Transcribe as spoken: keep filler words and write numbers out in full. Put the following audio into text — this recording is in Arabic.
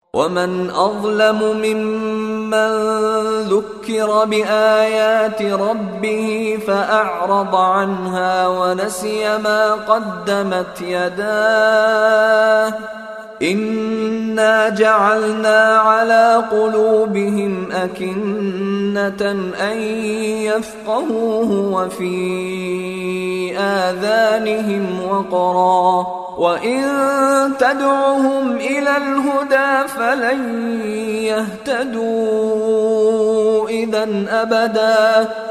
ومن أظلم ممن ذكر بآيات ربه فأعرض عنها ونسي ما قدمت يداه إنا جعلنا على قلوبهم أكنة أن يفقهوه وفي آذانهم وقرا وإن تدعهم إلى الهدى فلن يهتدوا إذا أبدا